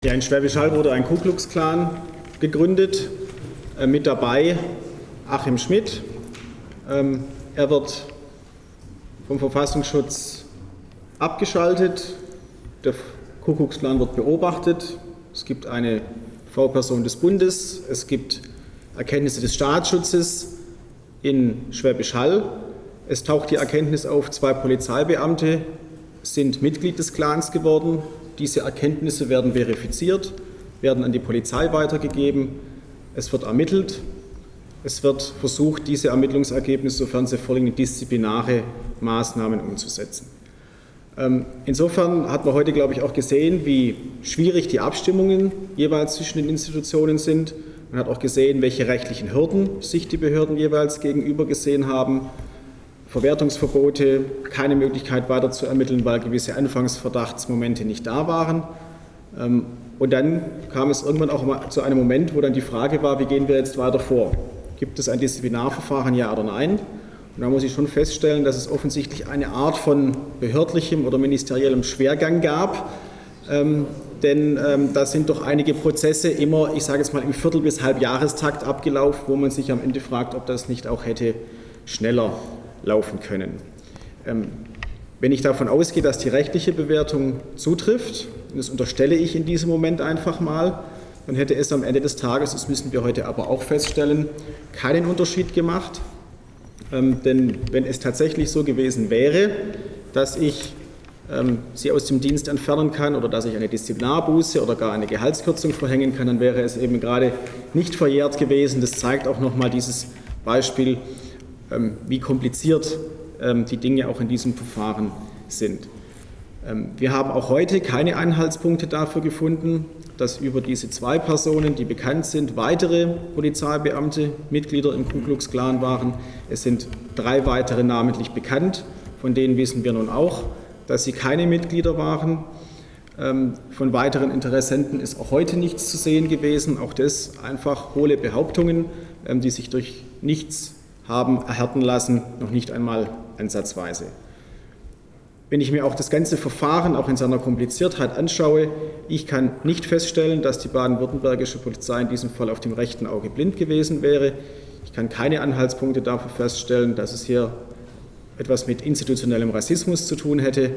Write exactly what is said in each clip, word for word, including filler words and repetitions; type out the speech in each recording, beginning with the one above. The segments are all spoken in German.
Ja, in Schwäbisch Hall wurde ein Ku-Klux-Klan gegründet, äh, mit dabei Achim Schmidt. Ähm, er wird vom Verfassungsschutz abgeschaltet, der Ku-Klux-Klan wird beobachtet, es gibt eine V-Person des Bundes, es gibt Erkenntnisse des Staatsschutzes in Schwäbisch Hall. Es taucht die Erkenntnis auf, zwei Polizeibeamte sind Mitglied des Clans geworden. Diese Erkenntnisse werden verifiziert, werden an die Polizei weitergegeben. Es wird ermittelt. Es wird versucht, diese Ermittlungsergebnisse, sofern sie vorliegen, disziplinare Maßnahmen umzusetzen. Insofern hat man heute, glaube ich, auch gesehen, wie schwierig die Abstimmungen jeweils zwischen den Institutionen sind. Man hat auch gesehen, welche rechtlichen Hürden sich die Behörden jeweils gegenüber gesehen haben. Verwertungsverbote, keine Möglichkeit weiter zu ermitteln, weil gewisse Anfangsverdachtsmomente nicht da waren. Und dann kam es irgendwann auch mal zu einem Moment, wo dann die Frage war, wie gehen wir jetzt weiter vor? Gibt es ein Disziplinarverfahren, ja oder nein? Und da muss ich schon feststellen, dass es offensichtlich eine Art von behördlichem oder ministeriellem Schwergang gab. Ähm, denn ähm, da sind doch einige Prozesse immer, ich sage jetzt mal, im Viertel- bis Halbjahrestakt abgelaufen, wo man sich am Ende fragt, ob das nicht auch hätte schneller laufen können. Ähm, wenn ich davon ausgehe, dass die rechtliche Bewertung zutrifft, und das unterstelle ich in diesem Moment einfach mal, dann hätte es am Ende des Tages, das müssen wir heute aber auch feststellen, keinen Unterschied gemacht. Ähm, denn wenn es tatsächlich so gewesen wäre, dass ich ähm, sie aus dem Dienst entfernen kann oder dass ich eine Disziplinarbuße oder gar eine Gehaltskürzung verhängen kann, dann wäre es eben gerade nicht verjährt gewesen. Das zeigt auch nochmal dieses Beispiel, ähm, wie kompliziert ähm, die Dinge auch in diesem Verfahren sind. Ähm, wir haben auch heute keine Anhaltspunkte dafür gefunden, dass über diese zwei Personen, die bekannt sind, weitere Polizeibeamte Mitglieder im Ku-Klux-Klan waren. Es sind drei weitere namentlich bekannt, von denen wissen wir nun auch, dass sie keine Mitglieder waren. Von weiteren Interessenten ist auch heute nichts zu sehen gewesen. Auch das einfach hohle Behauptungen, die sich durch nichts haben erhärten lassen, noch nicht einmal ansatzweise. Wenn ich mir auch das ganze Verfahren auch in seiner Kompliziertheit anschaue, ich kann nicht feststellen, dass die baden-württembergische Polizei in diesem Fall auf dem rechten Auge blind gewesen wäre. Ich kann keine Anhaltspunkte dafür feststellen, dass es hier etwas mit institutionellem Rassismus zu tun hätte.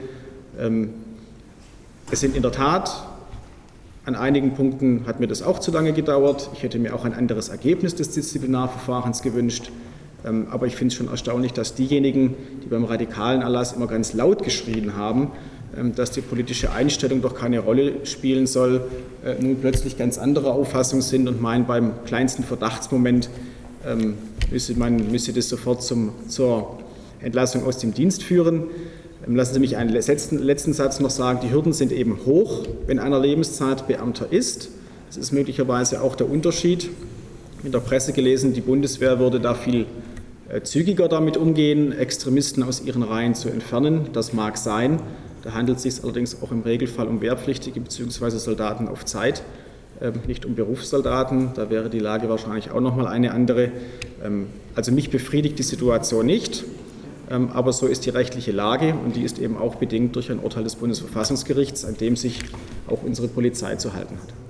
Es sind in der Tat, an einigen Punkten hat mir das auch zu lange gedauert. Ich hätte mir auch ein anderes Ergebnis des Disziplinarverfahrens gewünscht. Aber ich finde es schon erstaunlich, dass diejenigen, die beim radikalen Erlass immer ganz laut geschrien haben, dass die politische Einstellung doch keine Rolle spielen soll, nun plötzlich ganz anderer Auffassung sind und meinen, beim kleinsten Verdachtsmoment müsse man müsse das sofort zum, zur Entlassung aus dem Dienst führen. Lassen Sie mich einen letzten, letzten Satz noch sagen. Die Hürden sind eben hoch, wenn einer Lebenszeitbeamter ist. Das ist möglicherweise auch der Unterschied. In der Presse gelesen, die Bundeswehr würde da viel zügiger damit umgehen, Extremisten aus ihren Reihen zu entfernen. Das mag sein. Da handelt es sich allerdings auch im Regelfall um Wehrpflichtige bzw. Soldaten auf Zeit, nicht um Berufssoldaten. Da wäre die Lage wahrscheinlich auch noch mal eine andere. Also mich befriedigt die Situation nicht, aber so ist die rechtliche Lage und die ist eben auch bedingt durch ein Urteil des Bundesverfassungsgerichts, an dem sich auch unsere Polizei zu halten hat.